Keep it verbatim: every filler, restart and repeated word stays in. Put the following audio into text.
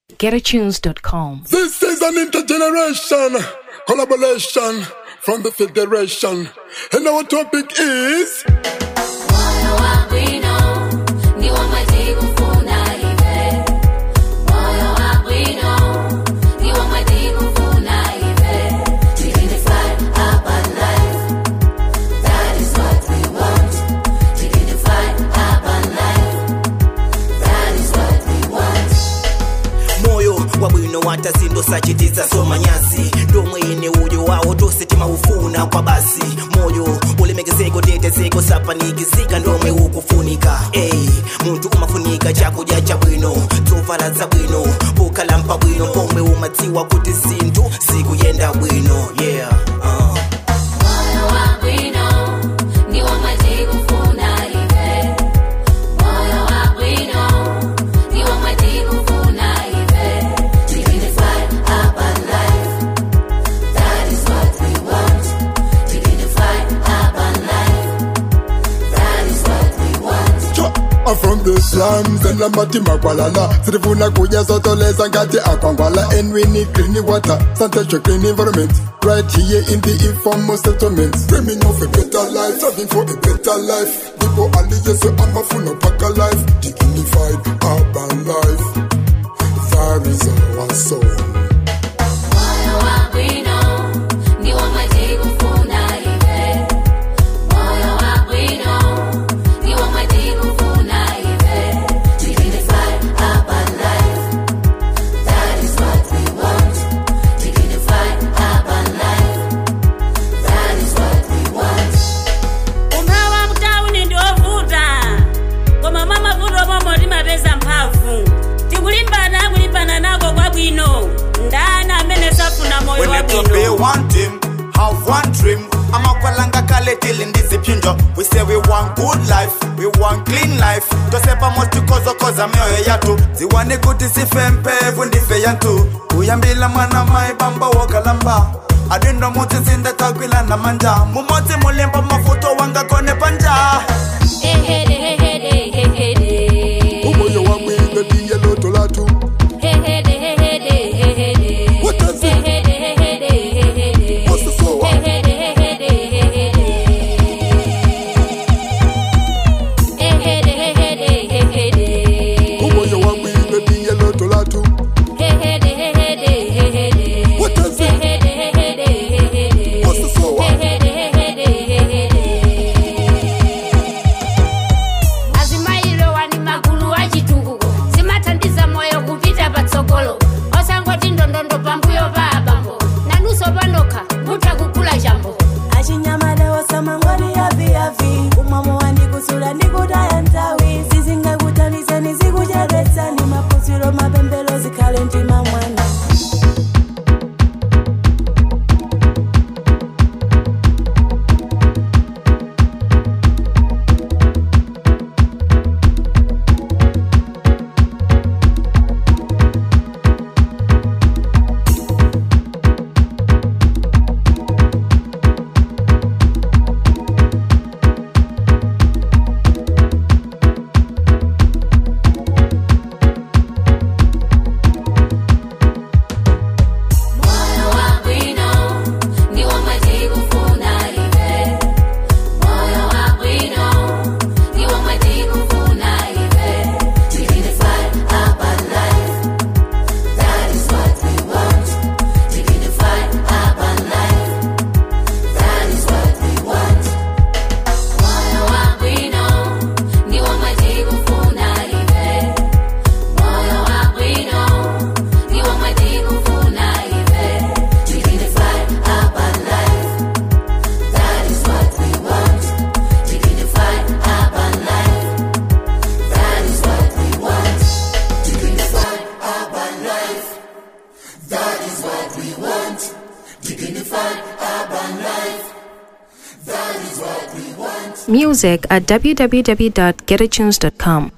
get a tunes dot com. This is an intergeneration collaboration from the Federation, and our topic is wata sindo sachitiza soma nyasi domo ine ujo wao tositima ufuna kwa basi moyo ulemegezeko tetezeko sapanikizika ndomwe ukufunika ey muntu umafunika chako jacha bwino tuvala za bwino ukalampa bwino pomwe umatiwa kuti sintu sikuyenda bwino yeah uh. Moyo wa bwino ni wa majibu funa ive moyo wa bwino ni wa majibu funa ive from the slums and the matima kwalala sirifuna kuja sotoleza ngati akwangwala and we need clean water sanitation clean environment right here in the informal settlements dreaming of a better life striving for a better life people allegiance so I'm a full of pack life dignified urban life that is our song. Moyo wa bwino ni wa majibu funa ive moyo wa bwino ni wa majibu funa ive dignified urban life that is what we want dignified urban life that is what we want. Unawa mtauni ndio vuta kwa mama mavuto mama limabeza mpavu tikulimbana kulimbana nako kwa bwino ndana amene safuna moyo wa bwino. When you one team, have one dream. I'm a kwalanga kale till ndizi pinjo. We say we want good life, we want clean life. Tosepa mosti kozo koza mioyo yatu. Ziwane kuti sifempe fundife yantu. Kuyambila mwana mai bamba wakalamba. Adendo muti zinda kagwila na manja. Mumoti mulimpa mafuto wanga kone panja. Ehede ehede ehede. Umoyo wa mwinga diye loto latu. Ehede ehede ehede. What does it? Ehede ehede ehede. What's the slow one? Ehede ehede ehede. Ehede ehede ehede. Umoyo wa mwinga diye loto latu. Ehede ehede ehede. What does it? Ehede ehede ehede. What's the slow one? Ehede ehede ehede. Azimailo wani magulu wachitukuko simatandiza moyo kupita patsogolo osangoti ndondondo pambuyo babambo nanuso panoka mutakukula jambo achinyamale osamangwani yavi yavi umamo wandikusula ndikutaya ntawi zizingakutaliseni zikuchedwetsani mapusiro mapembelo zikhale mtima mwana. Moyo wa bwino ni wa majibu funa ive moyo wa bwino ni wa majibu funa ive dignified urban life that is what we want dignified urban life that is what we want. Moyo wa bwino ni wa majibu funa ive moyo wa bwino ni wa majibu funa ive dignified urban life that is what we want dignified urban life that is what we want dignified urban life that is what we want dignified urban life that is what we want. Music at w w w dot get a tunes dot com.